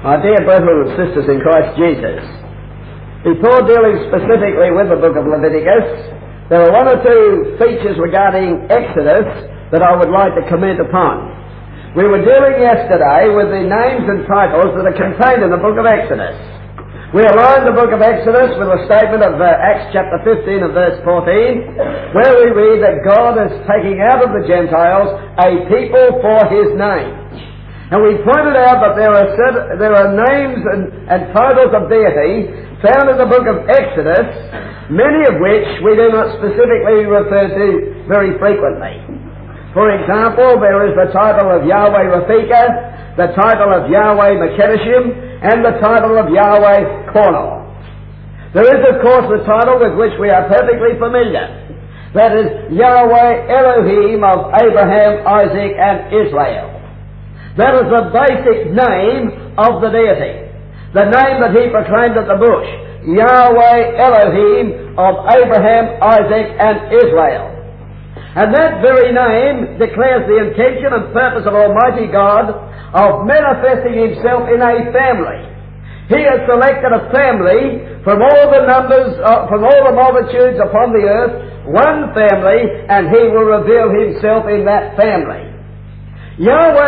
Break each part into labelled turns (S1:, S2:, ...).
S1: My dear brethren and sisters in Christ Jesus, before dealing specifically with the book of Leviticus, there are one or two features regarding Exodus that I would like to comment upon. We were dealing yesterday with the names and titles that are contained in the book of Exodus. We aligned the book of Exodus with a statement of Acts chapter 15 and verse 14, where we read that God is taking out of the Gentiles a people for His name. And we pointed out that there are names and titles of deity found in the book of Exodus, many of which we do not specifically refer to very frequently. For example, there is the title of Yahweh Rafika, the title of Yahweh Mekedeshim, and the title of Yahweh Kornor. There is, of course, the title with which we are perfectly familiar. That is Yahweh Elohim of Abraham, Isaac, and Israel. That is the basic name of the deity. The name that he proclaimed at the bush. Yahweh Elohim of Abraham, Isaac, and Israel. And that very name declares the intention and purpose of Almighty God of manifesting Himself in a family. He has selected a family from all the numbers, from all the multitudes upon the earth, one family, and He will reveal Himself in that family. Yahweh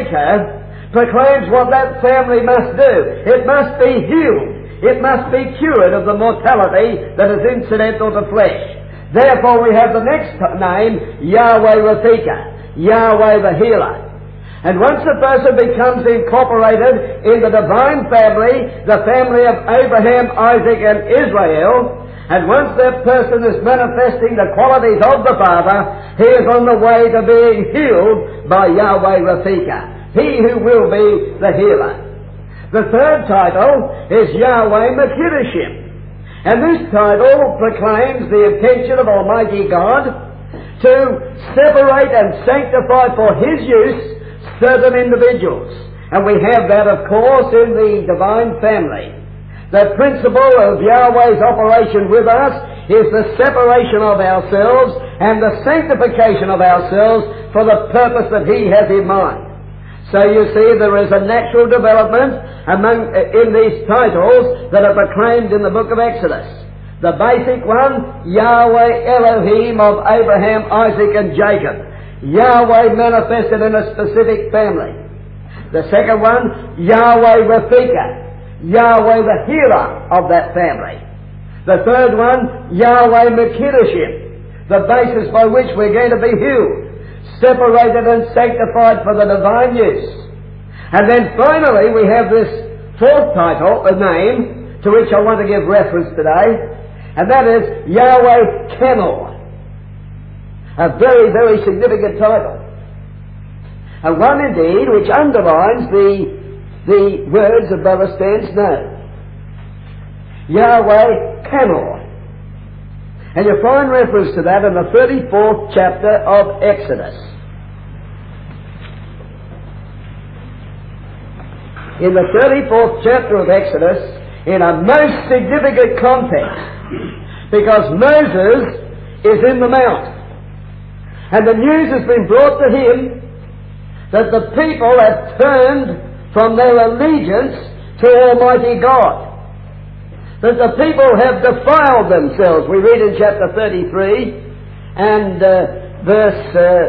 S1: Rafika proclaims what that family must do. It must be healed. It must be cured of the mortality that is incidental to flesh. Therefore we have the next name, Yahweh Rafika, Yahweh the Healer. And once a person becomes incorporated in the divine family, the family of Abraham, Isaac, and Israel, and once that person is manifesting the qualities of the Father, he is on the way to being healed by Yahweh Rafika, He who will be the healer. The third title is Yahweh Mekedeshim. And this title proclaims the intention of Almighty God to separate and sanctify for His use certain individuals. And we have that, of course, in the divine family. The principle of Yahweh's operation with us is the separation of ourselves and the sanctification of ourselves for the purpose that He has in mind. So you see, there is a natural development in these titles that are proclaimed in the book of Exodus. The basic one, Yahweh Elohim of Abraham, Isaac, and Jacob. Yahweh manifested in a specific family. The second one, Yahweh Rafika, Yahweh the healer of that family. The third one, Yahweh Mekedeshim, the basis by which we're going to be healed, separated and sanctified for the divine use. And then finally we have this fourth title, a name, to which I want to give reference today, and that is Yahweh Kenor. A very, very significant title. And one indeed which underlines the words of Brother Stan's name. Yahweh Kenor. And you find reference to that in the 34th chapter of Exodus. In the 34th chapter of Exodus, in a most significant context, because Moses is in the mount, and the news has been brought to him that the people have turned from their allegiance to Almighty God. That the people have defiled themselves. We read in chapter 33 and verse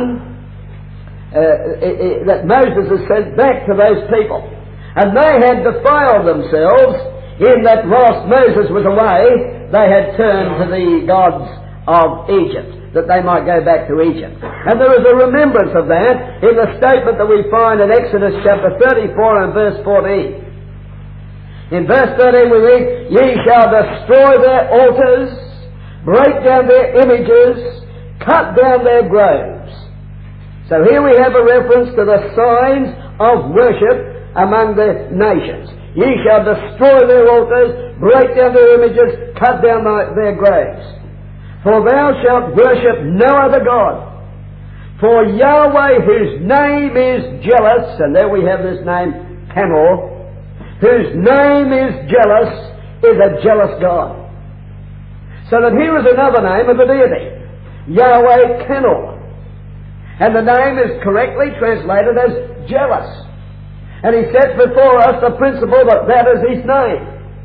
S1: 1 that Moses is sent back to those people. And they had defiled themselves in that whilst Moses was away, they had turned to the gods of Egypt, that they might go back to Egypt. And there is a remembrance of that in the statement that we find in Exodus chapter 34 and verse 14. In verse 13 we read, Ye shall destroy their altars, break down their images, cut down their groves. So here we have a reference to the signs of worship among the nations. Ye shall destroy their altars, break down their images, cut down their groves. For thou shalt worship no other God. For Yahweh, whose name is jealous, and there we have this name, Kenor, whose name is jealous, is a jealous God. So that here is another name of the deity, Yahweh Kenor. And the name is correctly translated as jealous. And He sets before us the principle that that is His name.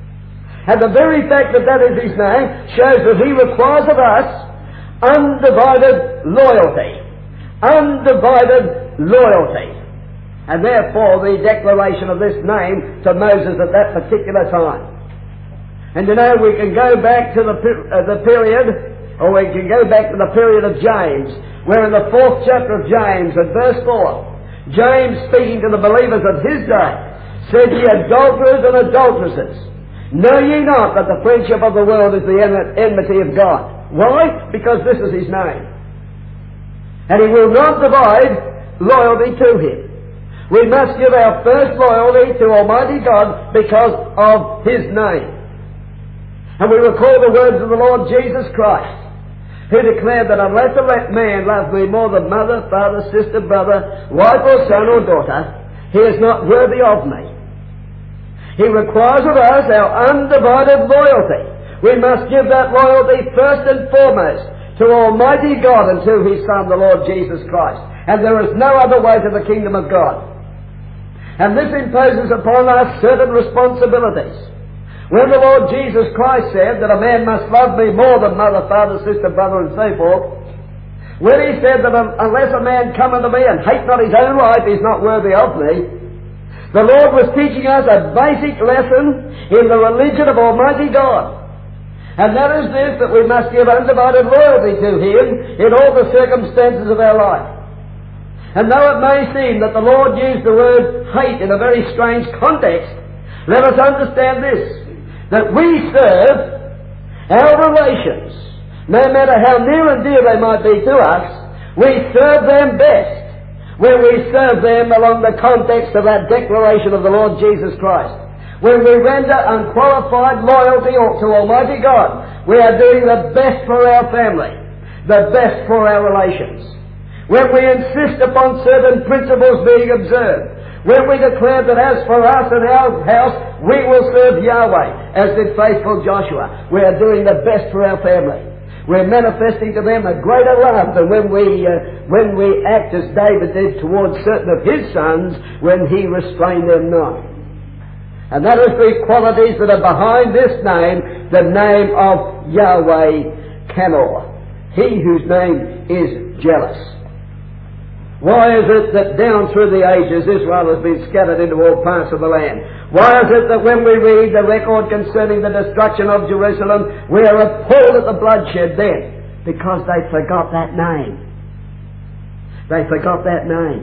S1: And the very fact that that is His name shows that He requires of us undivided loyalty. Undivided loyalty. And therefore the declaration of this name to Moses at that particular time. And you know, we can go back to the period, or we can go back to the period of James, where in the 4th chapter of James, at verse 4, James, speaking to the believers of his day, said, "Ye adulterers and adulteresses, know ye not that the friendship of the world is the enmity of God?" Why? Because this is His name. And He will not divide loyalty to Him. We must give our first loyalty to Almighty God because of His name. And we recall the words of the Lord Jesus Christ, who declared that unless a man loves me more than mother, father, sister, brother, wife or son or daughter, he is not worthy of me. He requires of us our undivided loyalty. We must give that loyalty first and foremost to Almighty God and to His Son, the Lord Jesus Christ. And there is no other way to the kingdom of God. And this imposes upon us certain responsibilities. When the Lord Jesus Christ said that a man must love me more than mother, father, sister, brother, and so forth, when He said that unless a man come unto me and hate not his own life, he's not worthy of me, the Lord was teaching us a basic lesson in the religion of Almighty God. And that is this, that we must give undivided loyalty to Him in all the circumstances of our life. And though it may seem that the Lord used the word hate in a very strange context, let us understand this, that we serve our relations, no matter how near and dear they might be to us, we serve them best when we serve them along the context of that declaration of the Lord Jesus Christ. When we render unqualified loyalty to Almighty God, we are doing the best for our family, the best for our relations. When we insist upon certain principles being observed, when we declare that as for us and our house, we will serve Yahweh, as did faithful Joshua, we are doing the best for our family. We're manifesting to them a greater love than when we act as David did towards certain of his sons when he restrained them not. And that is the qualities that are behind this name, the name of Yahweh Kanor, He whose name is jealous. Why is it that down through the ages Israel has been scattered into all parts of the land? Why is it that when we read the record concerning the destruction of Jerusalem, we are appalled at the bloodshed then? Because they forgot that name. They forgot that name.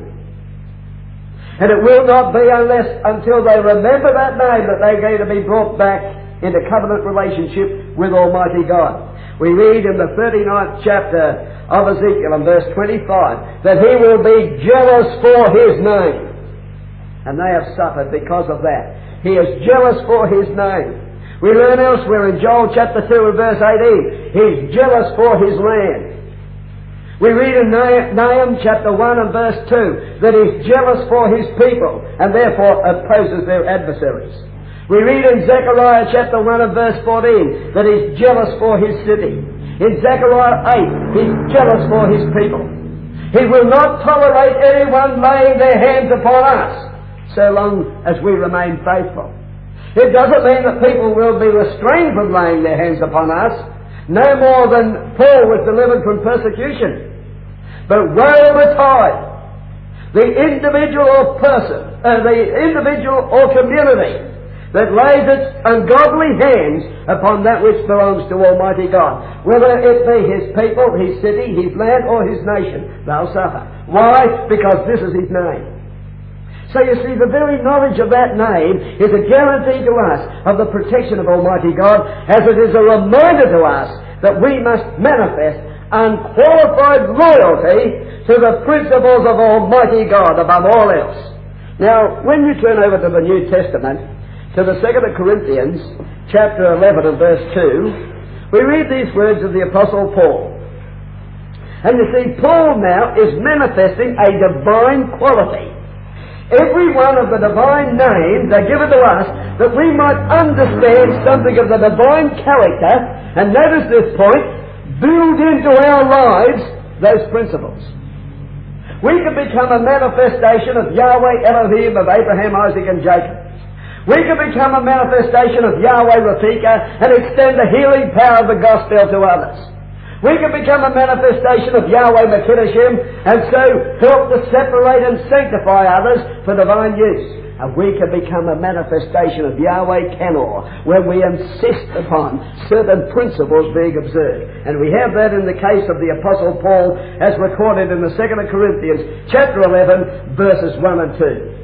S1: And it will not be until they remember that name that they're going to be brought back into covenant relationship with Almighty God. We read in the 39th chapter of Ezekiel in verse 25 that He will be jealous for His name. And they have suffered because of that. He is jealous for His name. We learn elsewhere in Joel chapter 2 and verse 18, He's jealous for His land. We read in Nahum chapter 1 and verse 2 that He's jealous for His people and therefore opposes their adversaries. We read in Zechariah chapter 1 and verse 14 that He's jealous for His city. In Zechariah 8, He's jealous for His people. He will not tolerate anyone laying their hands upon us so long as we remain faithful. It doesn't mean that people will be restrained from laying their hands upon us, no more than Paul was delivered from persecution. But woe betide the individual or person, the individual or community that lays its ungodly hands upon that which belongs to Almighty God. Whether it be His people, His city, His land, or His nation, they'll suffer. Why? Because this is His name. So you see, the very knowledge of that name is a guarantee to us of the protection of Almighty God, as it is a reminder to us that we must manifest unqualified loyalty to the principles of Almighty God above all else. Now, when you turn over to the New Testament, to the 2nd Corinthians, chapter 11 and verse 2, we read these words of the Apostle Paul. And you see, Paul now is manifesting a divine quality. Every one of the divine names are given to us that we might understand something of the divine character, and notice this point, build into our lives those principles. We can become a manifestation of Yahweh Elohim of Abraham, Isaac and Jacob. We can become a manifestation of Yahweh Rafika and extend the healing power of the gospel to others. We can become a manifestation of Yahweh Mekidashim and so help to separate and sanctify others for divine use. And we can become a manifestation of Yahweh Kenor when we insist upon certain principles being observed. And we have that in the case of the Apostle Paul as recorded in the 2nd of Corinthians chapter 11 verses 1 and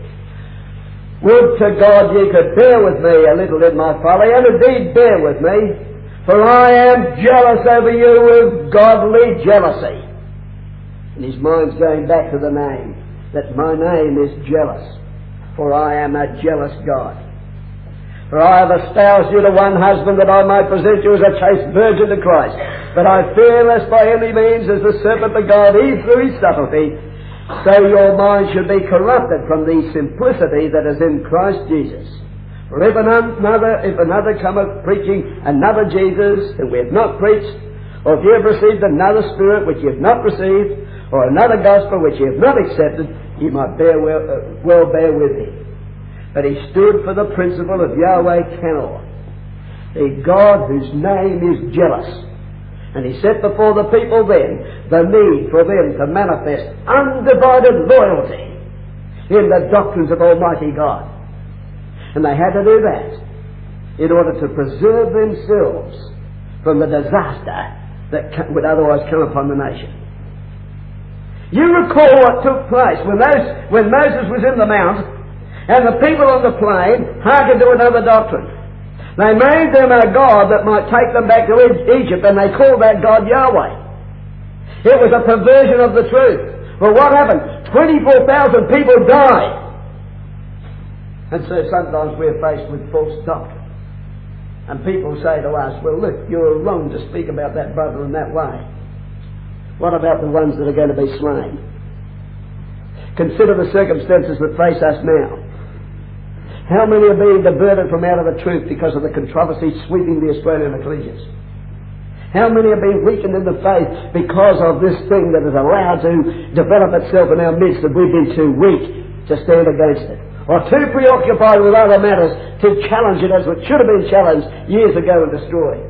S1: 2. Would to God ye could bear with me a little in my folly, and indeed bear with me, for I am jealous over you with godly jealousy. And his mind's going back to the name, that my name is jealous. For I am a jealous God. For I have espoused you to one husband, that I might present you as a chaste virgin to Christ. But I fear lest by any means, as the serpent beguiled Eve through his subtlety, so your mind should be corrupted from the simplicity that is in Christ Jesus. For if another cometh preaching another Jesus, whom we have not preached, or if ye have received another spirit which ye have not received, or another gospel which ye have not accepted, ye might well bear with him. But he stood for the principle of Yahweh Kenor, the God whose name is jealous. And he set before the people then the need for them to manifest undivided loyalty in the doctrines of Almighty God. And they had to do that in order to preserve themselves from the disaster that would otherwise come upon the nation. You recall what took place when Moses was in the mount and the people on the plain hearkened to another doctrine. They made them a god that might take them back to Egypt, and they called that God Yahweh. It was a perversion of the truth. Well, what happened? 24,000 people died. And so sometimes we're faced with false doctrine. And people say to us, well, look, you're wrong to speak about that brother in that way. What about the ones that are going to be slain? Consider the circumstances that face us now. How many are being diverted from out of the truth because of the controversy sweeping the Australian ecclesias? How many are being weakened in the faith because of this thing that is allowed to develop itself in our midst, that we've been too weak to stand against it, or too preoccupied with other matters to challenge it as it should have been challenged years ago and destroyed?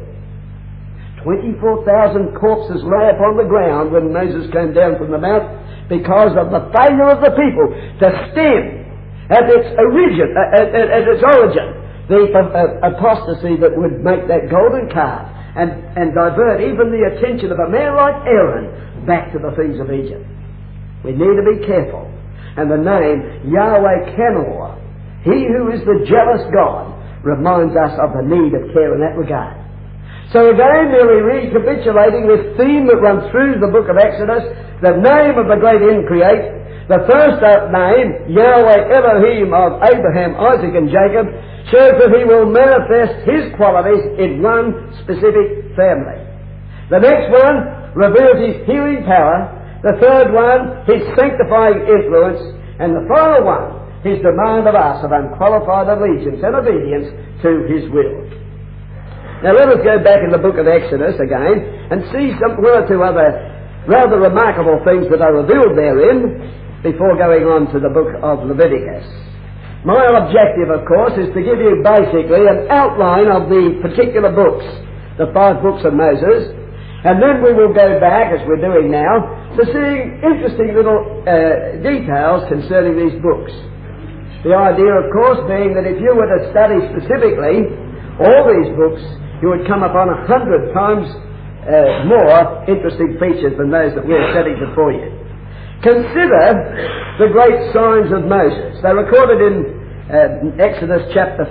S1: 24,000 corpses lay upon the ground when Moses came down from the mount because of the failure of the people to stem at its origin the apostasy that would make that golden calf and divert even the attention of a man like Aaron back to the things of Egypt. We need to be careful. And the name Yahweh Kenor, he who is the jealous God, reminds us of the need of care in that regard. So again, merely recapitulating this theme that runs through the book of Exodus, the name of the great Increate, the first name, Yahweh Elohim of Abraham, Isaac and Jacob, shows that he will manifest his qualities in one specific family. The next one reveals his healing power. The third one, his sanctifying influence. And the final one, his demand of us of unqualified allegiance and obedience to his will. Now let us go back in the book of Exodus again and see one or two other rather remarkable things that are revealed therein before going on to the book of Leviticus. My objective, of course, is to give you basically an outline of the particular books, the 5 books of Moses, and then we will go back, as we're doing now, to seeing interesting little details concerning these books. The idea, of course, being that if you were to study specifically all these books, you would come upon 100 times more interesting features than those that we're setting before you. Consider the great signs of Moses. They're recorded in Exodus chapter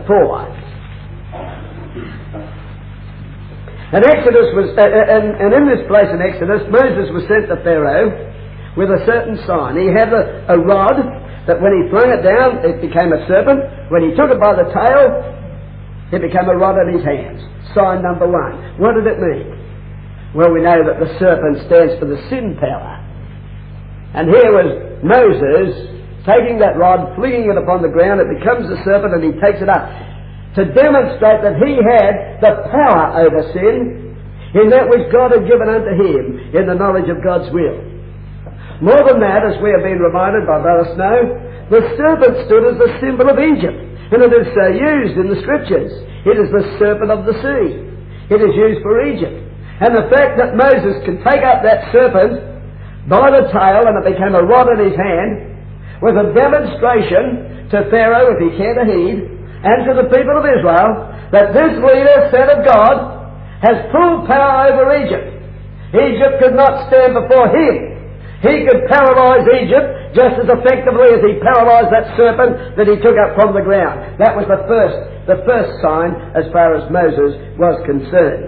S1: 4. And Exodus was, and in this place in Exodus, Moses was sent to Pharaoh with a certain sign. He had a rod that when he flung it down, it became a serpent. When he took it by the tail, it became a rod in his hands. Sign number 1. What did it mean? Well, we know that the serpent stands for the sin power. And here was Moses taking that rod, flinging it upon the ground. It becomes a serpent, and he takes it up to demonstrate that he had the power over sin in that which God had given unto him in the knowledge of God's will. More than that, as we have been reminded by Brother Snow, the serpent stood as the symbol of Egypt, and it is so used in the Scriptures. It is the serpent of the sea. It is used for Egypt. And the fact that Moses could take up that serpent by the tail and it became a rod in his hand was a demonstration to Pharaoh, if he cared to heed, and to the people of Israel, that this leader, sent of God, has full power over Egypt. Egypt could not stand before him. He could paralyze Egypt just as effectively as he paralyzed that serpent that he took up from the ground. That was the first sign as far as Moses was concerned.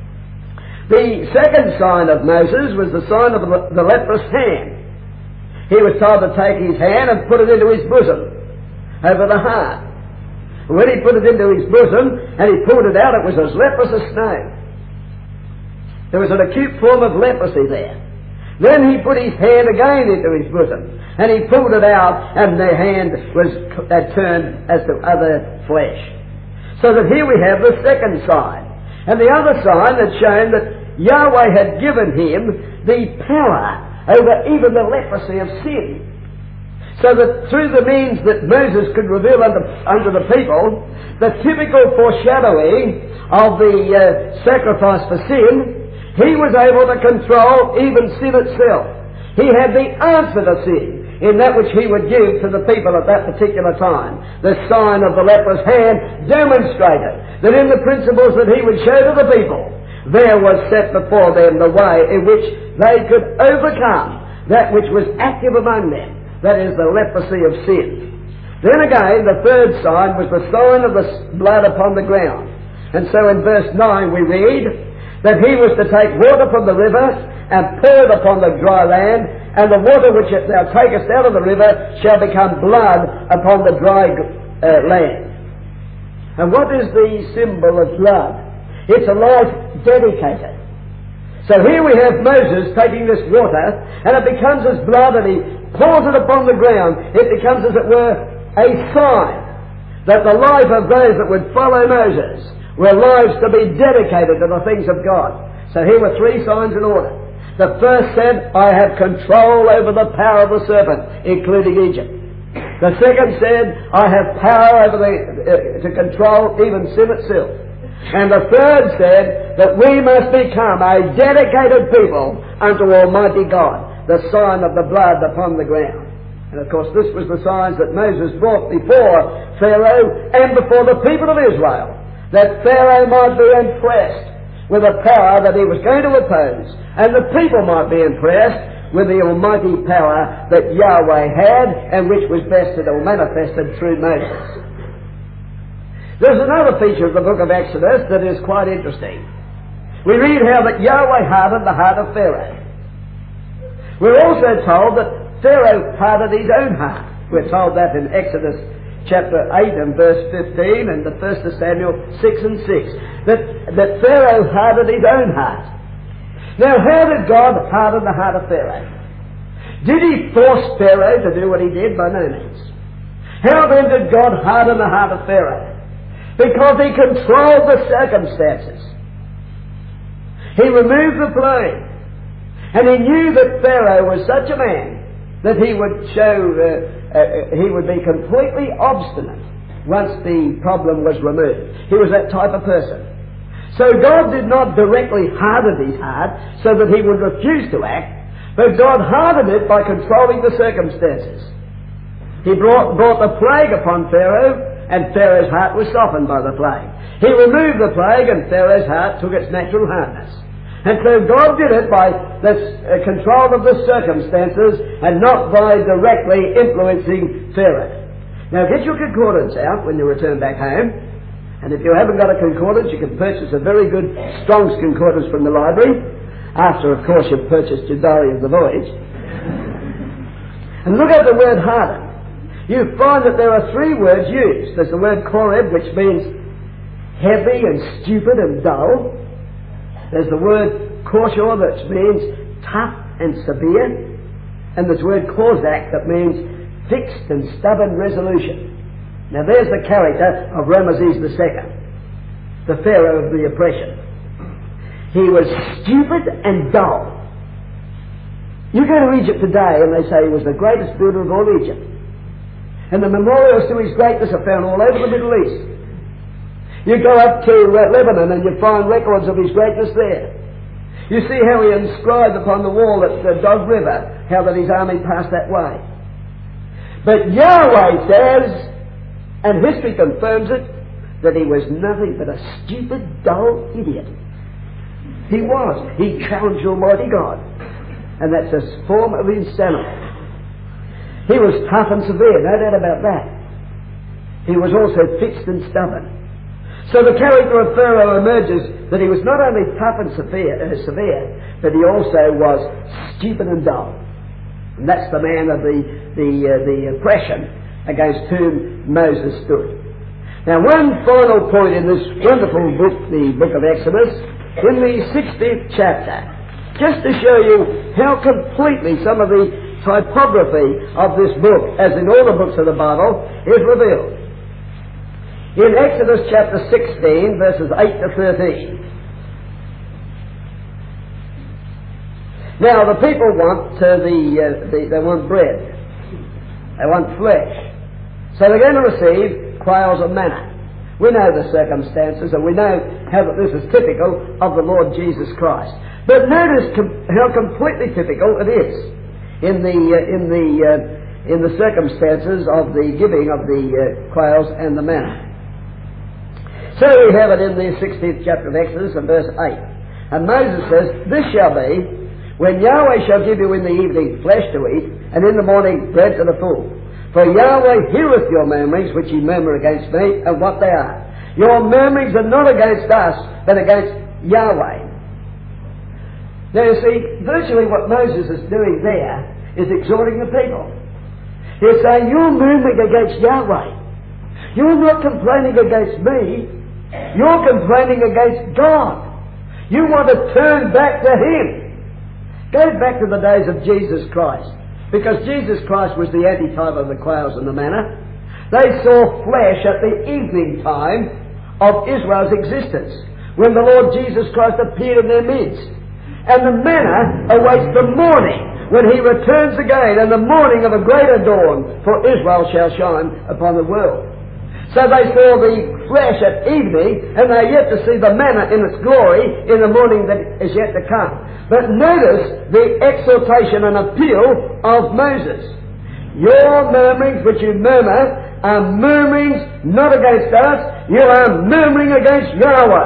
S1: The second sign of Moses was the sign of the leprous hand. He was told to take his hand and put it into his bosom, over the heart. When he put it into his bosom and he pulled it out, it was as leprous as snow. There was an acute form of leprosy there. Then he put his hand again into his bosom, and he pulled it out, and the hand had turned as to other flesh. So that here we have the second sign. And the other sign had shown that Yahweh had given him the power over even the leprosy of sin. So that through the means that Moses could reveal unto the people, the typical foreshadowing of the sacrifice for sin, he was able to control even sin itself. He had the answer to sin in that which he would give to the people at that particular time. The sign of the leprous hand demonstrated that in the principles that he would show to the people, there was set before them the way in which they could overcome that which was active among them, that is, the leprosy of sin. Then again, the third sign was the sign of the blood upon the ground. And so in verse 9 we read that he was to take water from the river and pour it upon the dry land, and the water which thou takest out of the river shall become blood upon the dry land. And what is the symbol of blood? It's a life dedicated. So here we have Moses taking this water, and it becomes as blood, and he pours it upon the ground. It becomes, as it were, a sign that the life of those that would follow Moses were lives to be dedicated to the things of God. So here were three signs in order. The first said, I have control over the power of the serpent, including Egypt. The second said, I have power over to control even sin itself. And the third said that we must become a dedicated people unto Almighty God, the sign of the blood upon the ground. And of course this was the signs that Moses brought before Pharaoh and before the people of Israel, that Pharaoh might be impressed with the power that he was going to oppose, and the people might be impressed with the almighty power that Yahweh had, and which was vested or manifested through Moses. There's another feature of the book of Exodus that is quite interesting. We read how that Yahweh hardened the heart of Pharaoh. We're also told that Pharaoh hardened his own heart. We're told that in Exodus chapter 8 and verse 15 and the 1st of Samuel 6 and 6. That Pharaoh hardened his own heart. Now, how did God harden the heart of Pharaoh? Did he force Pharaoh to do what he did? By no means. How then did God harden the heart of Pharaoh? Because he controlled the circumstances. He removed the plague. And he knew that Pharaoh was such a man that he would he would be completely obstinate once the problem was removed. He was that type of person. So God did not directly harden his heart so that he would refuse to act, but God hardened it by controlling the circumstances. He brought the plague upon Pharaoh, and Pharaoh's heart was softened by the plague. He removed the plague, and Pharaoh's heart took its natural hardness. And so God did it by the control of the circumstances and not by directly influencing Pharaoh. Now get your concordance out when you return back home. And if you haven't got a concordance, you can purchase a very good Strong's Concordance from the library. After, of course, you've purchased your Diary of the Voyage. And look at the word harden. You find that there are three words used. There's the word koreb, which means heavy and stupid and dull. There's the word koshor, that means tough and severe. And there's the word kozak, that means fixed and stubborn resolution. Now there's the character of Ramesses II, the Pharaoh of the oppression. He was stupid and dull. You go to Egypt today and they say he was the greatest builder of all Egypt. And the memorials to his greatness are found all over the Middle East. You go up to Lebanon and you find records of his greatness there. You see how he inscribed upon the wall at the Dog River how that his army passed that way. But Yahweh says, and history confirms it, that he was nothing but a stupid, dull idiot. He was. He challenged Almighty God. And that's a form of insanity. He was tough and severe, no doubt about that. He was also fixed and stubborn. So the character of Pharaoh emerges that he was not only tough and severe, but he also was stupid and dull. And that's the man of the oppression against whom Moses stood. Now, one final point in this wonderful book, the book of Exodus, in the 16th chapter, just to show you how completely some of the typography of this book, as in all the books of the Bible, is revealed. In Exodus chapter 16, verses 8 to 13. Now, the people want they want bread. They want flesh. So they're going to receive quails of manna. We know the circumstances, and we know how that this is typical of the Lord Jesus Christ. But notice how completely typical it is in the circumstances of the giving of the quails and the manna. So we have it in the 16th chapter of Exodus and verse 8. And Moses says, "This shall be, when Yahweh shall give you in the evening flesh to eat, and in the morning bread to the full. For Yahweh heareth your murmurings, which ye murmur against me, and what they are. Your murmurings are not against us, but against Yahweh." Now you see, virtually what Moses is doing there is exhorting the people. He's saying, you're murmuring against Yahweh. You're not complaining against me. You're complaining against God. You want to turn back to Him. Go back to the days of Jesus Christ. Because Jesus Christ was the antitype of the quails and the manna. They saw flesh at the evening time of Israel's existence, when the Lord Jesus Christ appeared in their midst. And the manna awaits the morning, when He returns again, and the morning of a greater dawn, for Israel shall shine upon the world. So they saw the flesh at evening, and they are yet to see the manna in its glory in the morning that is yet to come. But notice the exhortation and appeal of Moses. Your murmurings which you murmur are murmurings not against us, you are murmuring against Yahweh.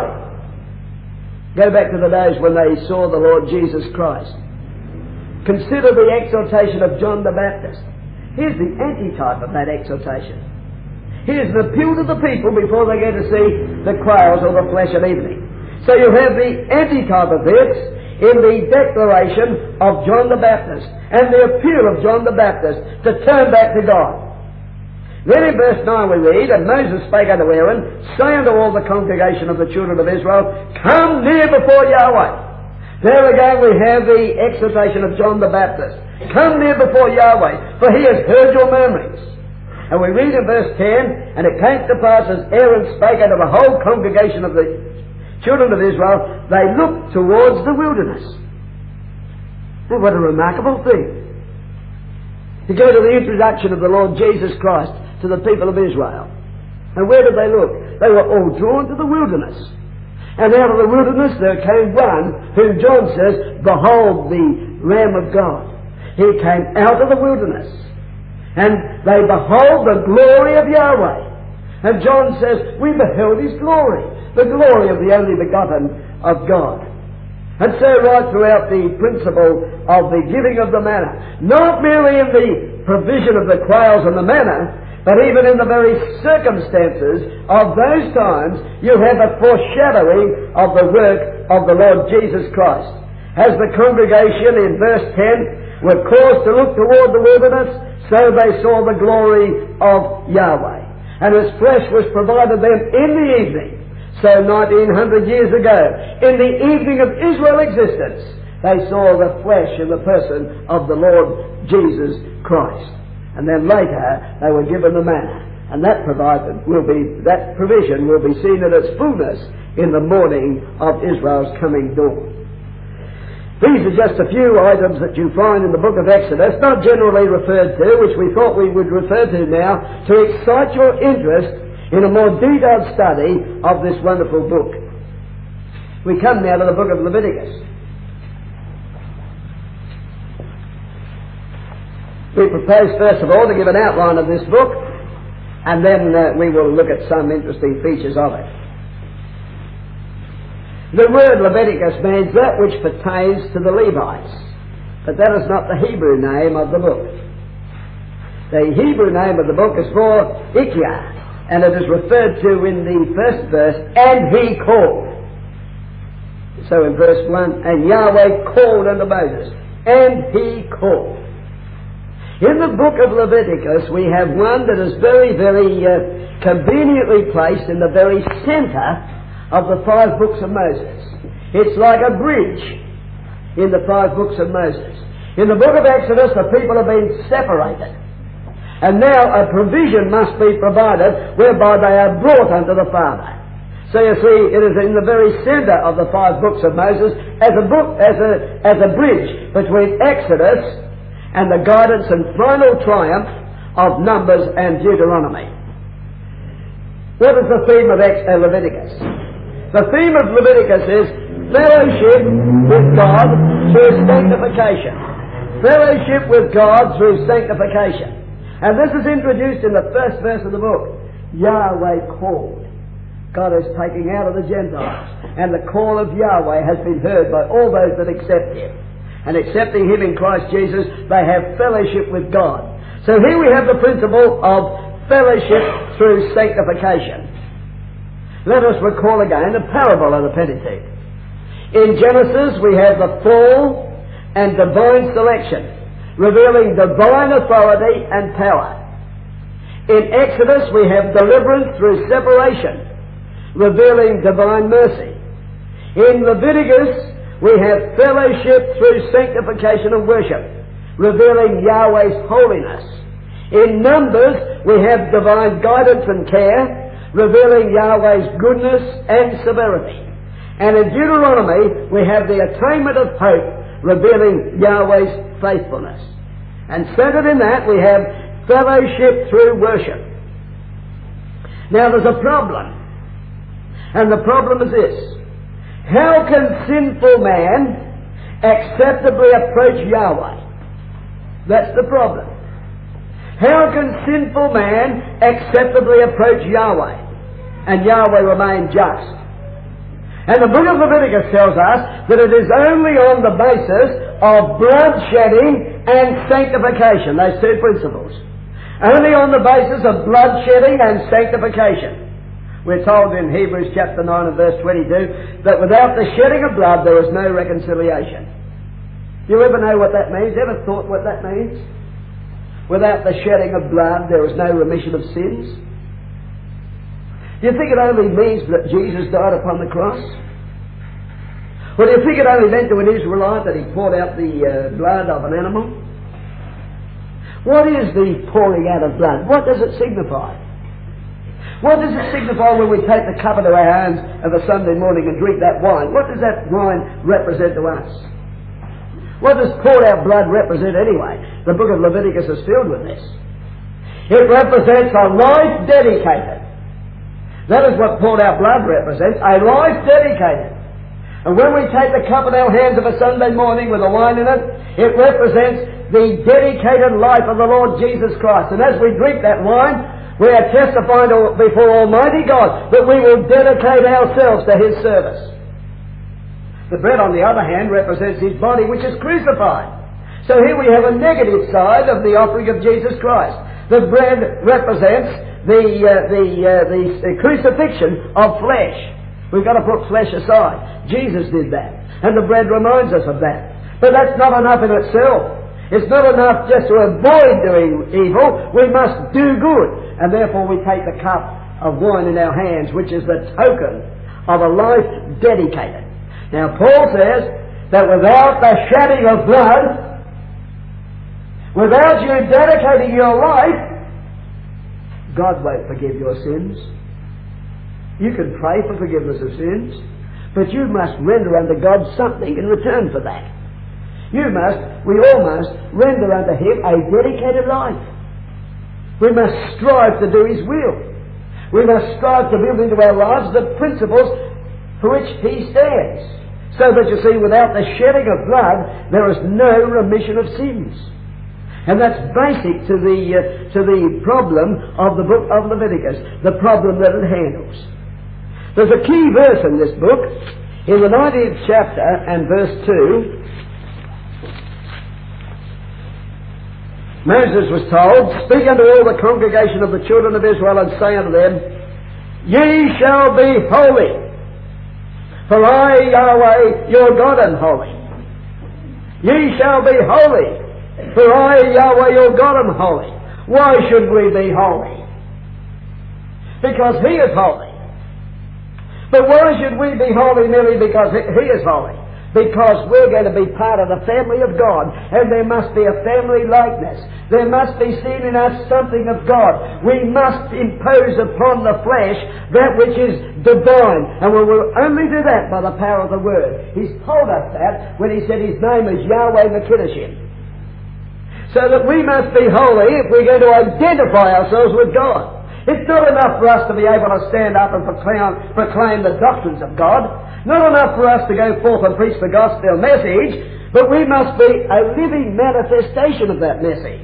S1: Go back to the days when they saw the Lord Jesus Christ. Consider the exhortation of John the Baptist. Here's the antitype of that exhortation. Here's an appeal to the people before they go to see the quails or the flesh at evening. So you have the antitype of this in the declaration of John the Baptist and the appeal of John the Baptist to turn back to God. Then in verse 9 we read, "And Moses spake unto Aaron, say unto all the congregation of the children of Israel, Come near before Yahweh." There again we have the exhortation of John the Baptist. Come near before Yahweh, for He has heard your murmurings. And we read in verse 10, "And it came to pass as Aaron spake unto the whole congregation of the children of Israel, they looked towards the wilderness." Now what a remarkable thing. To go to the introduction of the Lord Jesus Christ to the people of Israel. And where did they look? They were all drawn to the wilderness. And out of the wilderness there came one whom John says, "Behold the Lamb of God." He came out of the wilderness. And they behold the glory of Yahweh. And John says, we beheld His glory, the glory of the only begotten of God. And so right throughout the principle of the giving of the manna, not merely in the provision of the quails and the manna, but even in the very circumstances of those times, you have a foreshadowing of the work of the Lord Jesus Christ. As the congregation in verse 10 were caused to look toward the wilderness, so they saw the glory of Yahweh. And His flesh was provided them in the evening. So 1900 years ago, in the evening of Israel's existence, they saw the flesh in the person of the Lord Jesus Christ. And then later, they were given the manna. And that provision will be seen in its fullness in the morning of Israel's coming dawn. These are just a few items that you find in the book of Exodus, not generally referred to, which we thought we would refer to now, to excite your interest in a more detailed study of this wonderful book. We come now to the book of Leviticus. We propose, first of all, to give an outline of this book, and then we will look at some interesting features of it. The word Leviticus means that which pertains to the Levites, but that is not the Hebrew name of the book. The Hebrew name of the book is for Ikya, and it is referred to in the first verse, and he called. So in verse 1, and Yahweh called unto Moses, and he called. In the book of Leviticus we have one that is very, very conveniently placed in the very centre of the 5 books of Moses. It's like a bridge in the 5 books of Moses. In the book of Exodus the people have been separated, and now a provision must be provided whereby they are brought unto the Father. So you see, it is in the very centre of the 5 books of Moses as a bridge between Exodus and the guidance and final triumph of Numbers and Deuteronomy. What is the theme of Leviticus? The theme of Leviticus is fellowship with God through sanctification. Fellowship with God through sanctification. And this is introduced in the first verse of the book. Yahweh called. God is taking out of the Gentiles, and the call of Yahweh has been heard by all those that accept Him. And accepting Him in Christ Jesus, they have fellowship with God. So here we have the principle of fellowship through sanctification. Let us recall again the parable of the Pentateuch. In Genesis we have the fall and divine selection, revealing divine authority and power. In Exodus we have deliverance through separation, revealing divine mercy. In Leviticus we have fellowship through sanctification and worship, revealing Yahweh's holiness. In Numbers we have divine guidance and care, revealing Yahweh's goodness and severity. And in Deuteronomy we have the attainment of hope, revealing Yahweh's faithfulness. And centered in that we have fellowship through worship. Now there's a problem, and the problem is this: how can sinful man acceptably approach Yahweh? That's the problem. How can sinful man acceptably approach Yahweh and Yahweh remain just? And the book of Leviticus tells us that it is only on the basis of blood shedding and sanctification, those 2 principles. Only on the basis of blood shedding and sanctification. We're told in Hebrews chapter 9 and verse 22 that without the shedding of blood there is no reconciliation. Do you ever know what that means? Ever thought what that means? Without the shedding of blood there is no remission of sins. Do you think it only means that Jesus died upon the cross? Or do you think it only meant to an Israelite that He poured out the blood of an animal? What is the pouring out of blood? What does it signify? What does it signify when we take the cup into our hands of a Sunday morning and drink that wine? What does that wine represent to us? What does poured out blood represent anyway? The book of Leviticus is filled with this. It represents a life dedicated. That is what poured out blood represents, a life dedicated. And when we take the cup in our hands of a Sunday morning with the wine in it, it represents the dedicated life of the Lord Jesus Christ. And as we drink that wine, we are testifying before Almighty God that we will dedicate ourselves to His service. The bread, on the other hand, represents His body, which is crucified. So here we have a negative side of the offering of Jesus Christ. The bread represents the crucifixion of flesh. We've got to put flesh aside. Jesus did that. And the bread reminds us of that. But that's not enough in itself. It's not enough just to avoid doing evil. We must do good. And therefore we take the cup of wine in our hands, which is the token of a life dedicated. Now Paul says that without the shedding of blood, without you dedicating your life, God won't forgive your sins. You can pray for forgiveness of sins, but you must render unto God something in return for that. we all must render unto Him a dedicated life. We must strive to do His will. We must strive to build into our lives the principles for which He stands. So that you see, without the shedding of blood, there is no remission of sins. And that's basic to the problem of the book of Leviticus, the problem that it handles. There's a key verse in this book, in the 19th chapter and verse 2. Moses was told, "Speak unto all the congregation of the children of Israel, and say unto them, Ye shall be holy, for I, Yahweh, your God, am holy. Ye shall be holy, for I, Yahweh, your God, am holy." Why should we be holy? Because He is holy. But why should we be holy merely because He is holy? Because we're going to be part of the family of God, and there must be a family likeness. There must be seen in us something of God. We must impose upon the flesh that which is divine, and we will only do that by the power of the Word. He's told us that when He said His name is Yahweh Mekideshim. So that we must be holy if we're going to identify ourselves with God. It's not enough for us to be able to stand up and proclaim the doctrines of God. Not enough for us to go forth and preach the gospel message, but we must be a living manifestation of that message.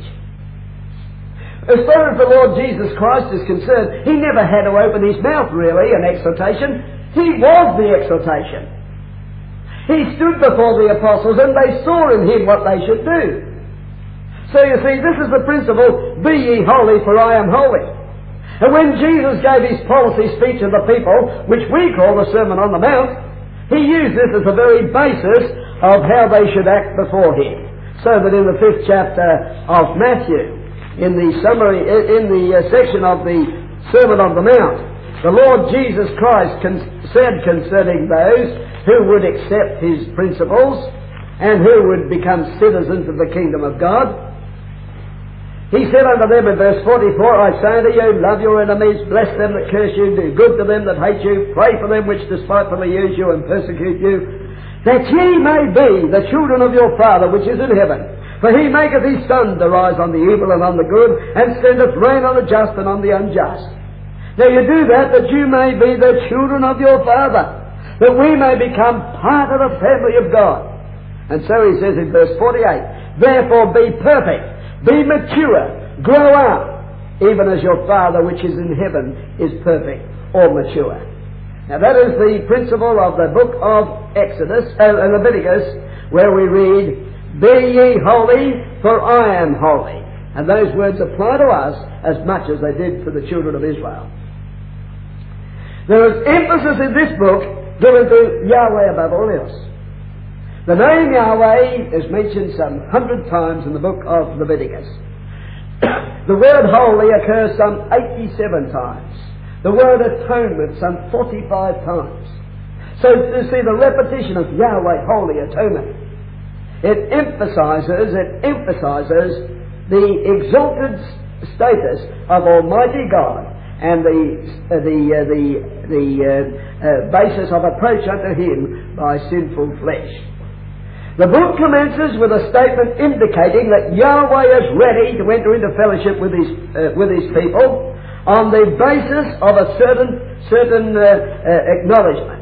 S1: As far as the Lord Jesus Christ is concerned, He never had to open His mouth really in exhortation. He was the exhortation. He stood before the apostles and they saw in Him what they should do. So you see, this is the principle, "Be ye holy, for I am holy." And when Jesus gave His policy speech to the people, which we call the Sermon on the Mount, He used this as the very basis of how they should act before Him. So that in the 5th chapter of Matthew, in the summary, in the section of the Sermon on the Mount, the Lord Jesus Christ said concerning those who would accept His principles and who would become citizens of the kingdom of God, He said unto them in verse 44, "I say unto you, love your enemies, bless them that curse you, do good to them that hate you, pray for them which despitefully use you and persecute you, that ye may be the children of your Father which is in heaven. For He maketh His sun to rise on the evil and on the good, and sendeth rain on the just and on the unjust." Now you do that you may be the children of your Father, that we may become part of the family of God. And so He says in verse 48, "Therefore be perfect, be mature, grow up, even as your Father which is in heaven is perfect," or mature. Now that is the principle of the book of Leviticus, where we read, "Be ye holy, for I am holy." And those words apply to us as much as they did for the children of Israel. There is emphasis in this book given to Yahweh above all else. The name Yahweh is mentioned some 100 times in the book of Leviticus. The word holy occurs some 87 times. The word atonement some 45 times. So you see the repetition of Yahweh, holy, atonement. It emphasizes the exalted status of Almighty God and the basis of approach unto Him by sinful flesh. The book commences with a statement indicating that Yahweh is ready to enter into fellowship with His people on the basis of a certain acknowledgement.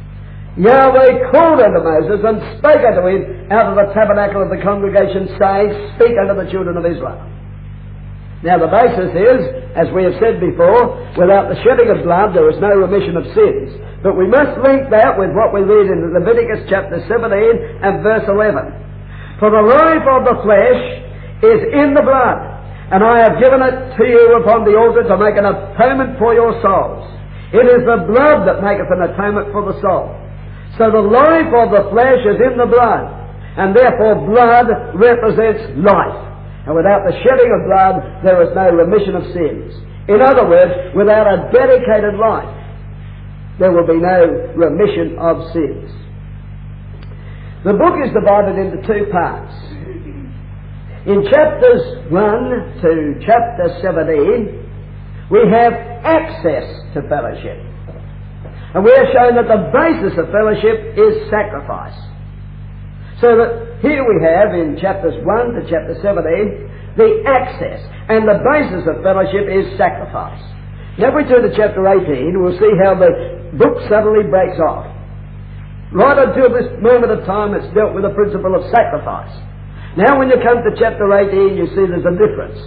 S1: Yahweh called unto Moses and spake unto him out of the tabernacle of the congregation, saying, "Speak unto the children of Israel." Now the basis is, as we have said before, without the shedding of blood there is no remission of sins. But we must link that with what we read in Leviticus chapter 17 and verse 11. "For the life of the flesh is in the blood, and I have given it to you upon the altar to make an atonement for your souls. It is the blood that maketh an atonement for the soul." So the life of the flesh is in the blood, and therefore blood represents life. And without the shedding of blood, there is no remission of sins. In other words, without a dedicated life, there will be no remission of sins. The book is divided into 2 parts. In chapters 1 to chapter 17, we have access to fellowship. And we are shown that the basis of fellowship is sacrifice. So that here we have in chapters 1 to chapter 17 the access and the basis of fellowship is sacrifice. Now if we turn to chapter 18, we'll see how the book suddenly breaks off. Right until this moment of time it's dealt with the principle of sacrifice. Now when you come to chapter 18 you see there's a difference.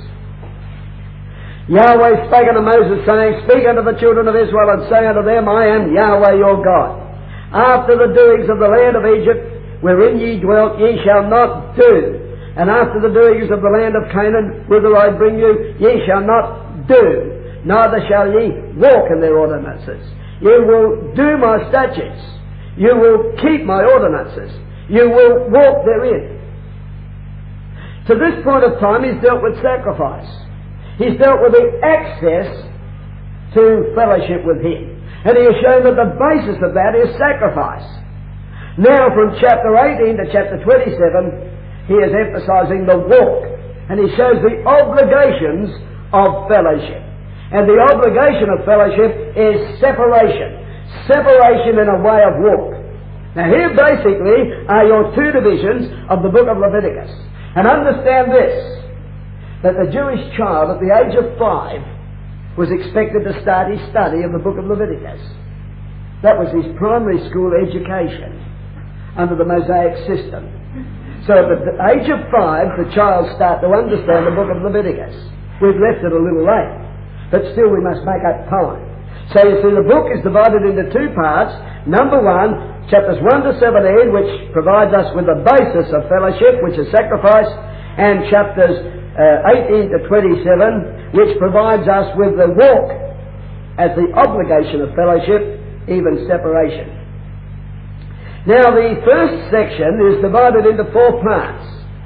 S1: Yahweh spake unto Moses, saying, Speak unto the children of Israel, and say unto them, I am Yahweh your God. After the doings of the land of Egypt, wherein ye dwelt, ye shall not do. And after the doings of the land of Canaan, whither I bring you, ye shall not do. Neither shall ye walk in their ordinances. You will do my statutes. You will keep my ordinances. You will walk therein. To this point of time, he's dealt with sacrifice. He's dealt with the access to fellowship with Him. And he has shown that the basis of that is sacrifice. Now from chapter 18 to chapter 27, he is emphasizing the walk. And he shows the obligations of fellowship. And the obligation of fellowship is separation. Separation in a way of walk. Now here basically are your two divisions of the book of Leviticus. And understand this, that the Jewish child at the age of 5 was expected to start his study of the book of Leviticus. That was his primary school education under the Mosaic system. So at the age of 5 the child starts to understand the book of Leviticus. We've left it a little late, but still we must make up time. So you see the book is divided into two parts. Number 1, chapters 1 to 17, which provides us with the basis of fellowship, which is sacrifice, and chapters 18 to 27, which provides us with the walk as the obligation of fellowship, even separation. Now the first section is divided into 4 parts.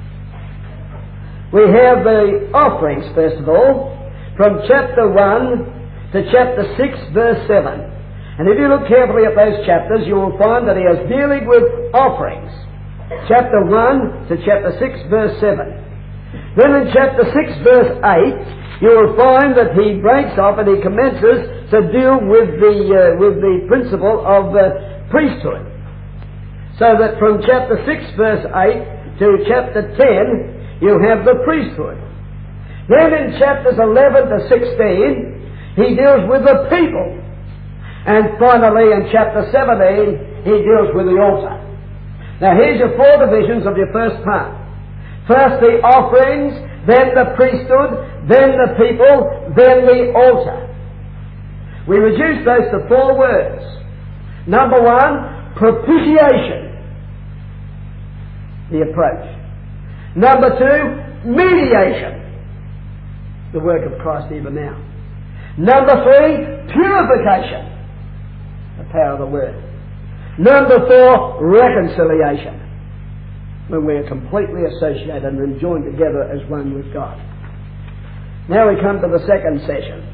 S1: We have the offerings, first of all, from chapter 1 to chapter 6, verse 7. And if you look carefully at those chapters, you will find that he is dealing with offerings. Chapter 1 to chapter 6, verse 7. Then in chapter 6, verse 8, you will find that he breaks off and he commences to deal with the principle of priesthood. So that from chapter 6, verse 8 to chapter 10, you have the priesthood. Then in chapters 11 to 16, he deals with the people. And finally in chapter 17, he deals with the altar. Now here's your 4 divisions of your first part. First the offerings, then the priesthood, then the people, then the altar. We reduce those to 4 words. Number 1, propitiation. The approach. Number 2, mediation. The work of Christ even now. Number 3, purification. The power of the Word. Number 4, reconciliation. When we are completely associated and joined together as one with God. Now we come to the second section.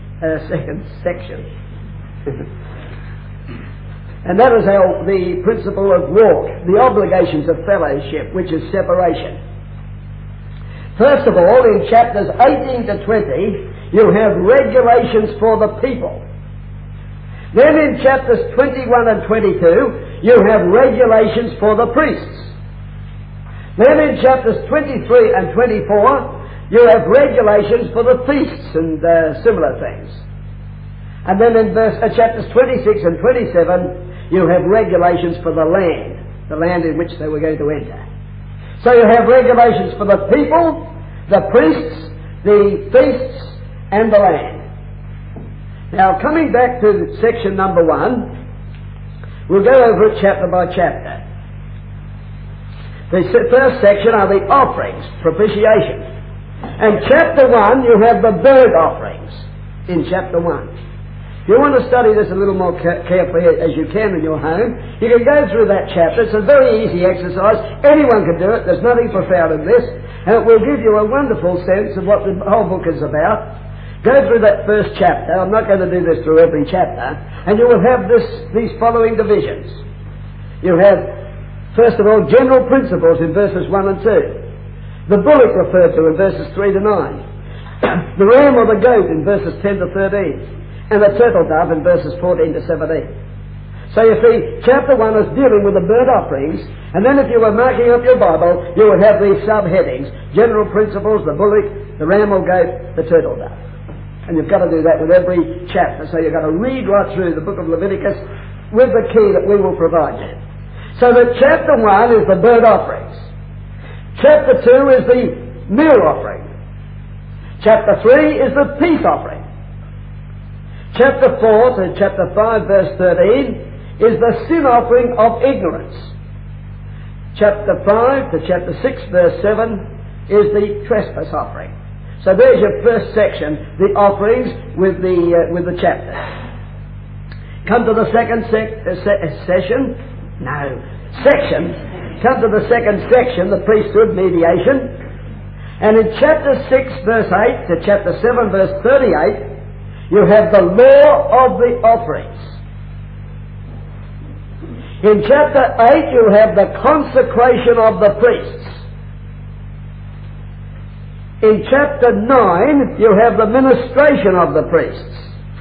S1: And that is the principle of walk, the obligations of fellowship, which is separation. First of all, in chapters 18 to 20, you have regulations for the people. Then in chapters 21 and 22, you have regulations for the priests. Then in chapters 23 and 24, you have regulations for the feasts and similar things. And then in chapters 26 and 27, you have regulations for the land in which they were going to enter. So you have regulations for the people, the priests, the feasts, and the land. Now coming back to section number 1, we'll go over it chapter by chapter. The first section are the offerings, propitiation. And chapter 1, you have the burnt offerings in chapter 1. If you want to study this a little more carefully as you can in your home, you can go through that chapter. It's a very easy exercise. Anyone can do it. There's nothing profound in this. And it will give you a wonderful sense of what the whole book is about. Go through that first chapter. I'm not going to do this through every chapter. And you will have these following divisions. You have, first of all, general principles in verses 1 and 2. The bullock referred to in verses 3 to 9. The ram or the goat in verses 10 to 13. And the turtle dove in verses 14 to 17. So you see, chapter 1 is dealing with the burnt offerings, and then if you were marking up your Bible, you would have these subheadings: general principles, the bullock, the ram or goat, the turtle dove. And you've got to do that with every chapter. So you've got to read right through the book of Leviticus with the key that we will provide you. So that chapter 1 is the burnt offerings. Chapter 2 is the meal offering. Chapter 3 is the peace offering. Chapter 4 to chapter 5 verse 13 is the sin offering of ignorance. Chapter 5 to chapter 6 verse 7 is the trespass offering. So there's your first section, the offerings with the chapter. Come to the second section. Come to the second section, the priesthood mediation. And in chapter 6 verse 8 to chapter 7 verse 38, you have the law of the offerings. In chapter 8 you have the consecration of the priests. In chapter 9 you have the ministration of the priests.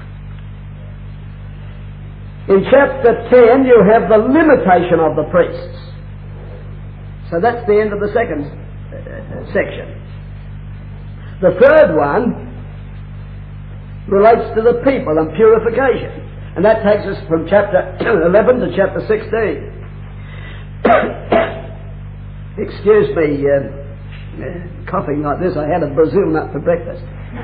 S1: In chapter 10 you have the limitation of the priests. So that's the end of the second section. The third one relates to the people and purification. And that takes us from chapter 11 to chapter 16. Excuse me, coughing like this. I had a Brazil nut for breakfast.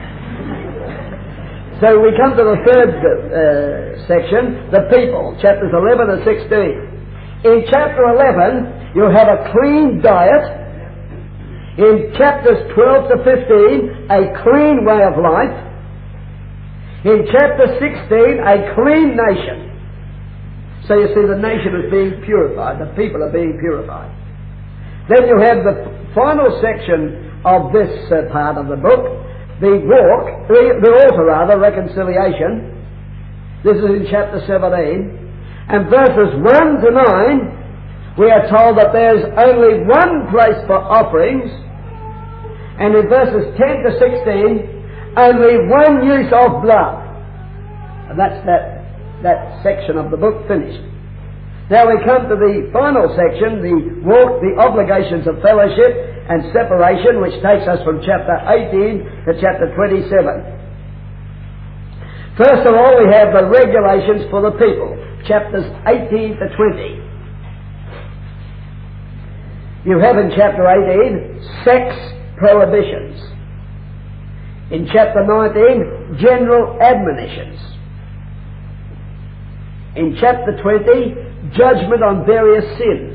S1: So we come to the third section, the people, chapters 11 and 16. In chapter 11, you have a clean diet. In chapters 12 to 15, a clean way of life. In chapter 16, a clean nation. So you see, the nation is being purified. The people are being purified. Then you have the final section of this part of the book, the altar, reconciliation. This is in chapter 17. And verses 1 to 9, we are told that there's only one place for offerings. And in verses 10 to 16, only one use of blood. And that's that section of the book finished. Now we come to the final section, the obligations of fellowship and separation, which takes us from chapter 18 to chapter 27. First of all, we have the regulations for the people, chapters 18 to 20. You have in chapter 18 sex prohibitions. In chapter 19, general admonitions. In chapter 20, judgment on various sins.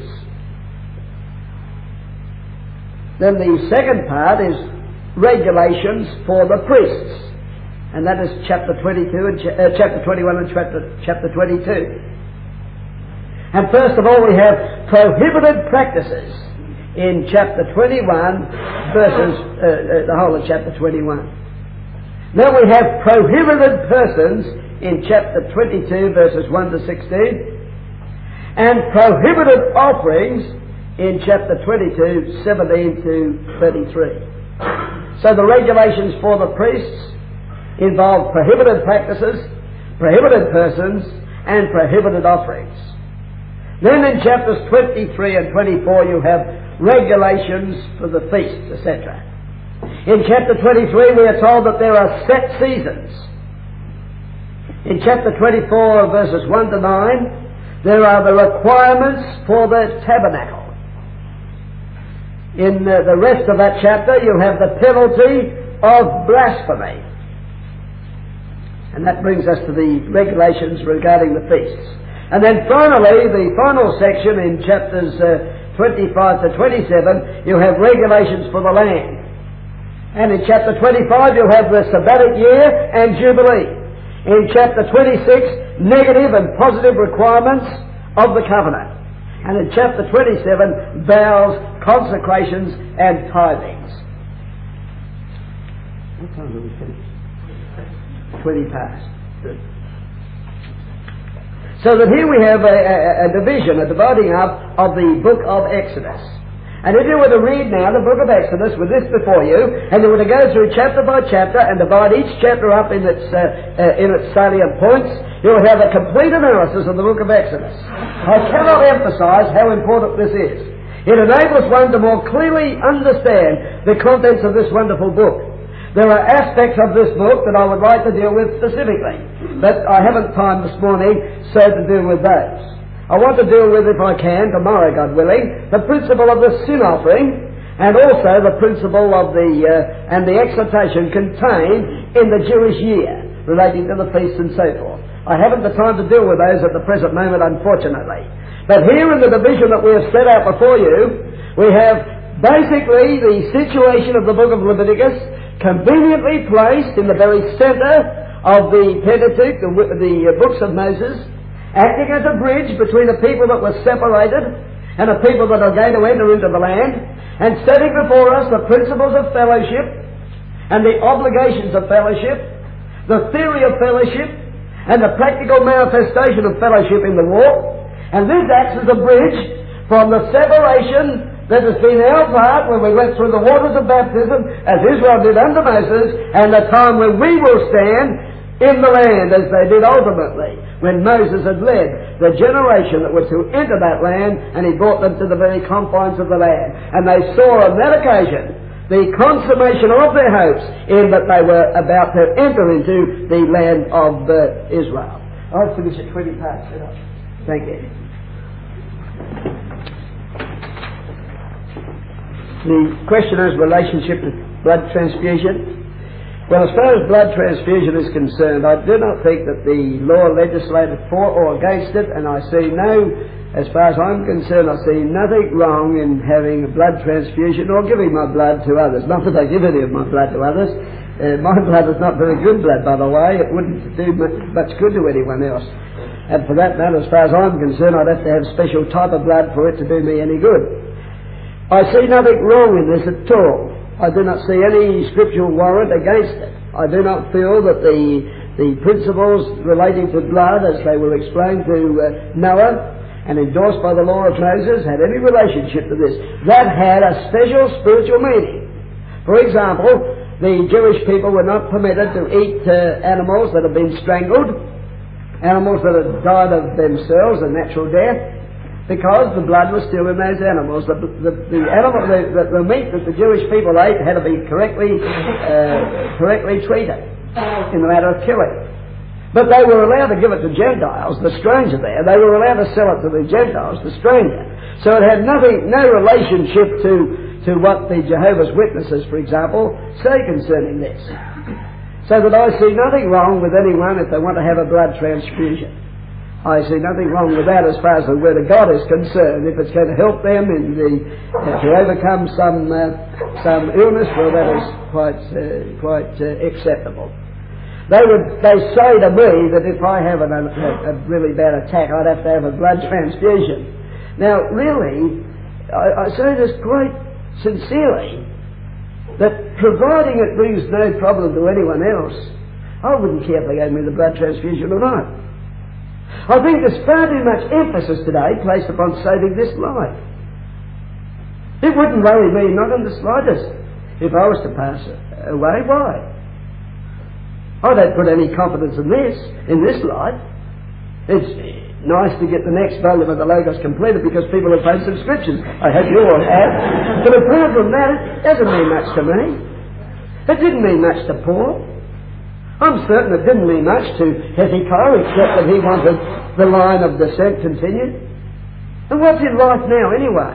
S1: Then the second part is regulations for the priests. And that is chapter 22 and chapter 21 and chapter 22. And first of all, we have prohibited practices in chapter 21 verses the whole of chapter 21. Then we have prohibited persons in chapter 22 verses 1 to 16, and prohibited offerings in chapter 22 17 to 33. So the regulations for the priests involve prohibited practices, prohibited persons, and prohibited offerings. Then in chapters 23 and 24 you have regulations for the feasts, etc. In chapter 23 we are told that there are set seasons. In chapter 24 verses 1 to 9 there are the requirements for the tabernacle. In the rest of that chapter you have the penalty of blasphemy. And that brings us to the regulations regarding the feasts. And then finally, the final section in chapters 25 to 27, you have regulations for the land. And in chapter 25 you have the Sabbatic year and Jubilee. In chapter 26, negative and positive requirements of the covenant. And in chapter 27, vows, consecrations and tithings. What time did we finish? 20 past. Good. So that here we have a division, a dividing up of the book of Exodus. And if you were to read now the book of Exodus with this before you, and you were to go through chapter by chapter and divide each chapter up in its salient points, you'll have a complete analysis of the book of Exodus. I cannot emphasize how important this is. It enables one to more clearly understand the contents of this wonderful book. There are aspects of this book that I would like to deal with specifically, but I haven't time this morning so to deal with those. I want to deal with, if I can, tomorrow, God willing, the principle of the sin offering, and also the principle of and the exhortation contained in the Jewish year, relating to the feasts and so forth. I haven't the time to deal with those at the present moment, unfortunately. But here in the division that we have set out before you, we have basically the situation of the book of Leviticus conveniently placed in the very centre of the Pentateuch, the books of Moses, acting as a bridge between a people that were separated and a people that are going to enter into the land, and setting before us the principles of fellowship and the obligations of fellowship, the theory of fellowship, and the practical manifestation of fellowship in the walk. And this acts as a bridge from the separation that has been our part when we went through the waters of baptism, as Israel did under Moses, and the time when we will stand in the land as they did ultimately, when Moses had led the generation that was to enter that land, and he brought them to the very confines of the land. And they saw on that occasion the consummation of their hopes in that they were about to enter into the land of Israel. I'll finish at 20 parts. Thank you. The questioner's relationship to blood transfusion. Well, as far as blood transfusion is concerned, I do not think that the law legislated for or against it, and I see as far as I'm concerned, I see nothing wrong in having a blood transfusion or giving my blood to others. Not that I give any of my blood to others. My blood is not very good blood, by the way. It wouldn't do much good to anyone else. And for that matter, as far as I'm concerned, I'd have to have a special type of blood for it to do me any good. I see nothing wrong in this at all. I do not see any scriptural warrant against it. I do not feel that the principles relating to blood, as they were explained to Noah and endorsed by the law of Moses, had any relationship to this. That had a special spiritual meaning. For example, the Jewish people were not permitted to eat animals that had been strangled, animals that had died of themselves, a natural death, because the blood was still in those animals. The meat that the Jewish people ate had to be correctly treated in the matter of killing. But they were allowed to give it to Gentiles, the stranger there. They were allowed to sell it to the Gentiles, the stranger. So it had no relationship to what the Jehovah's Witnesses, for example, say concerning this. So that I see nothing wrong with anyone if they want to have a blood transfusion. I see nothing wrong with that as far as the Word of God is concerned. If it's going to help them in to overcome some illness, well, that is quite acceptable. They say to me that if I have a really bad attack, I'd have to have a blood transfusion. Now, really, I say this quite sincerely, that providing it brings no problem to anyone else, I wouldn't care if they gave me the blood transfusion or not. I think there's far too much emphasis today placed upon saving this life. It wouldn't worry me, not in the slightest, if I was to pass away. Why? I don't put any confidence in this life. It's nice to get the next volume of the Logos completed because people have paid subscriptions. I hope you all have. But apart from that, it doesn't mean much to me. It didn't mean much to Paul. I'm certain it didn't mean much to Hezekiah, except that he wanted the line of descent continued. And what's in life now, anyway?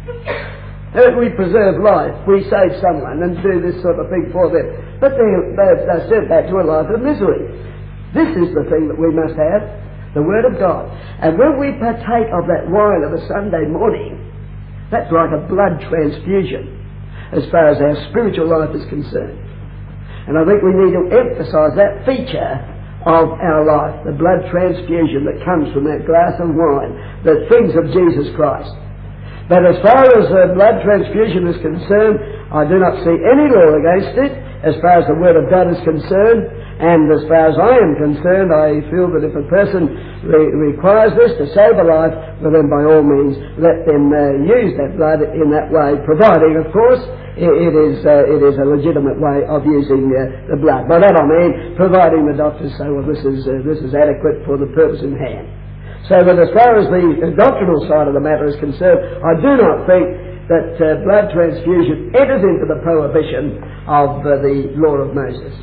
S1: We preserve life, we save someone and do this sort of thing for them. But they're sent back to a life of misery. This is the thing that we must have, the Word of God. And when we partake of that wine of a Sunday morning, that's like a blood transfusion as far as our spiritual life is concerned. And I think we need to emphasise that feature of our life, the blood transfusion that comes from that glass of wine, the things of Jesus Christ. But as far as blood transfusion is concerned, I do not see any law against it as far as the Word of God is concerned. And as far as I am concerned, I feel that if a person requires this to save a life, well then by all means let them use that blood in that way, providing, of course, it is a legitimate way of using the blood. By that I mean, providing the doctors say, well, this is adequate for the purpose in hand. So that as far as the doctrinal side of the matter is concerned, I do not think that blood transfusion enters into the prohibition of the law of Moses.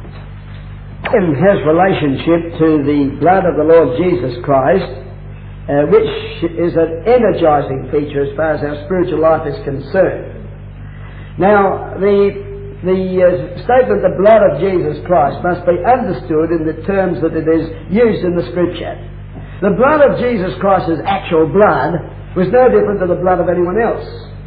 S1: It has relationship to the blood of the Lord Jesus Christ, which is an energizing feature as far as our spiritual life is concerned. Now, the statement, the blood of Jesus Christ, must be understood in the terms that it is used in the Scripture. The blood of Jesus Christ's actual blood was no different to the blood of anyone else.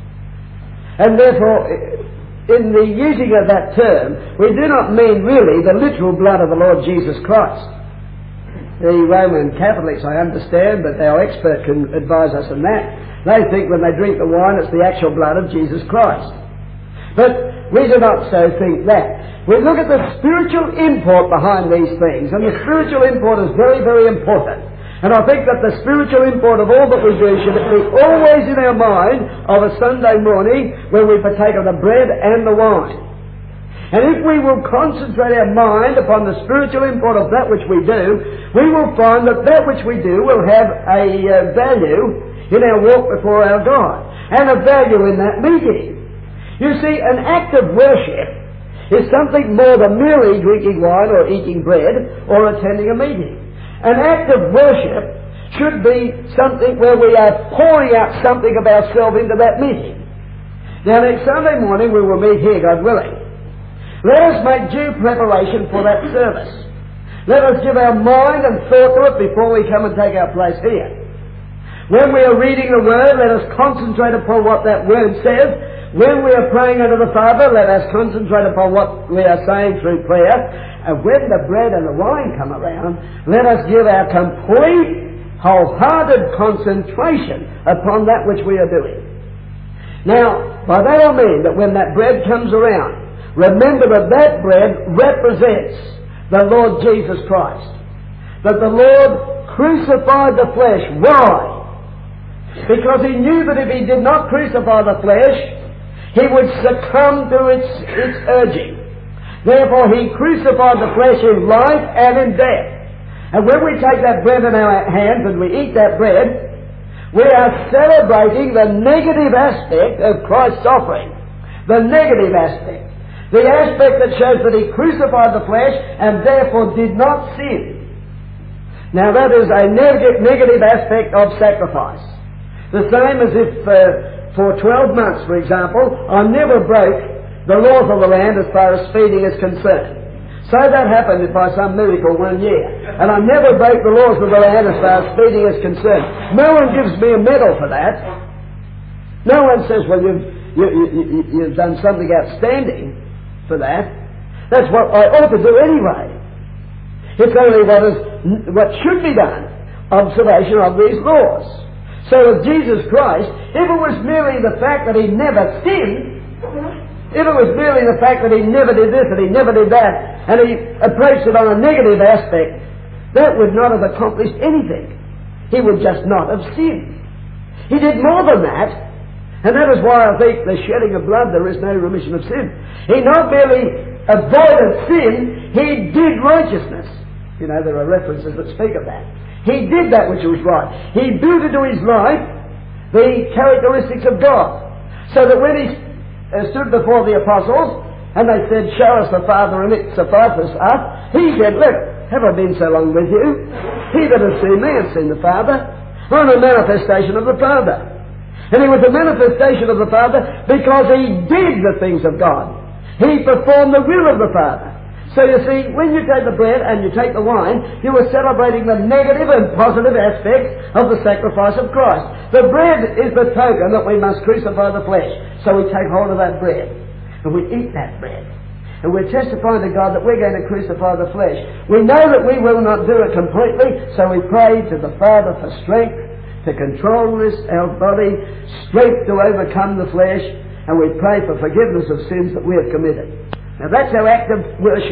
S1: And therefore, in the using of that term, we do not mean really the literal blood of the Lord Jesus Christ. The Roman Catholics, I understand, but our expert can advise us on that. They think when they drink the wine, it's the actual blood of Jesus Christ. But we do not so think that. We look at the spiritual import behind these things, and the spiritual import is very, very important. And I think that the spiritual import of all that we do should be always in our mind of a Sunday morning when we partake of the bread and the wine. And if we will concentrate our mind upon the spiritual import of that which we do, we will find that that which we do will have a value in our walk before our God, and a value in that meeting. You see, an act of worship is something more than merely drinking wine or eating bread or attending a meeting. An act of worship should be something where we are pouring out something of ourselves into that meeting. Now, next Sunday morning we will meet here, God willing. Let us make due preparation for that service. Let us give our mind and thought to it before we come and take our place here. When we are reading the Word, let us concentrate upon what that Word says. When we are praying unto the Father, let us concentrate upon what we are saying through prayer. And when the bread and the wine come around, let us give our complete, wholehearted concentration upon that which we are doing. Now, by that I mean that when that bread comes around, remember that that bread represents the Lord Jesus Christ. That the Lord crucified the flesh. Why? Because He knew that if He did not crucify the flesh, He would succumb to its urging. Therefore, He crucified the flesh in life and in death. And when we take that bread in our hands and we eat that bread, we are celebrating the negative aspect of Christ's offering. The negative aspect. The aspect that shows that He crucified the flesh and therefore did not sin. Now that is a negative aspect of sacrifice. The same as if for 12 months, for example, I never broke the laws of the land as far as feeding is concerned. So that happened by some miracle one year. And I never broke the laws of the land as far as feeding is concerned. No one gives me a medal for that. No one says, well, you've done something outstanding for that. That's what I ought to do anyway. It's only what should be done. Observation of these laws. So with Jesus Christ, if it was merely the fact that He never sinned, if it was merely the fact that He never did this and He never did that, and He approached it on a negative aspect, that would not have accomplished anything. He would just not have sinned. He did more than that, and that is why I think the shedding of blood, there is no remission of sin. He not merely avoided sin, He did righteousness. You know, there are references that speak of that. He did that which was right. He built into His life the characteristics of God, so that when He stood before the apostles and they said, show us the Father and it suffices us, He said, look, have I been so long with you? He that has seen me has seen the Father. I'm a manifestation of the Father. And He was a manifestation of the Father because He did the things of God. He performed the will of the Father. So you see, when you take the bread and you take the wine, you are celebrating the negative and positive aspects of the sacrifice of Christ. The bread is the token that we must crucify the flesh. So we take hold of that bread and we eat that bread. And we're testifying to God that we're going to crucify the flesh. We know that we will not do it completely, so we pray to the Father for strength to control this, our body, strength to overcome the flesh, and we pray for forgiveness of sins that we have committed. Now that's our act of worship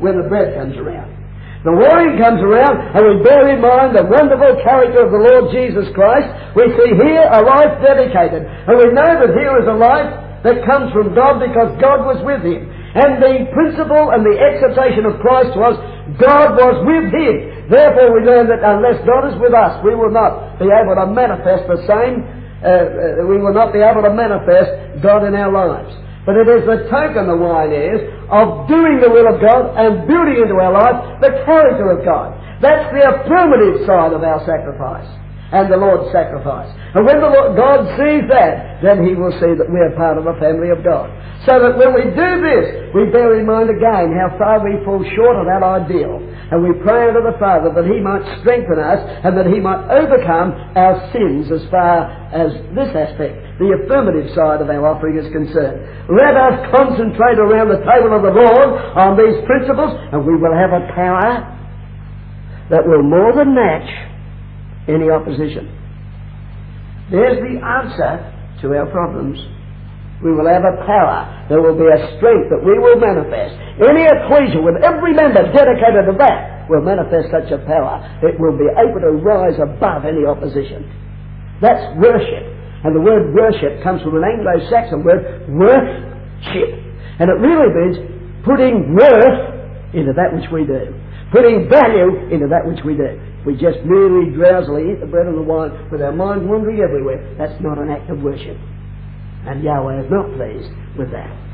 S1: when the bread comes around. The wine comes around, and we bear in mind the wonderful character of the Lord Jesus Christ. We see here a life dedicated, and we know that here is a life that comes from God because God was with him. And the principle and the exhortation of Christ was, God was with him. Therefore we learn that unless God is with us, we will not be able to manifest the same, we will not be able to manifest God in our lives. But it is the token, the wine is, of doing the will of God and building into our life the character of God. That's the affirmative side of our sacrifice and the Lord's sacrifice. And when the Lord God sees that, then He will see that we are part of the family of God. So that when we do this, we bear in mind again how far we fall short of that ideal. And we pray unto the Father that He might strengthen us and that He might overcome our sins as far as this aspect, the affirmative side of our offering, is concerned. Let us concentrate around the table of the Lord on these principles, and we will have a power that will more than match any opposition. There's the answer to our problems. We will have a power. There will be a strength that we will manifest. Any ecclesia with every member dedicated to that will manifest such a power. It will be able to rise above any opposition. That's worship. And the word worship comes from an Anglo-Saxon word, worth-ship. And it really means putting worth into that which we do. Putting value into that which we do. We just merely drowsily eat the bread and the wine with our mind wandering everywhere. That's not an act of worship. And Yahweh is not pleased with that.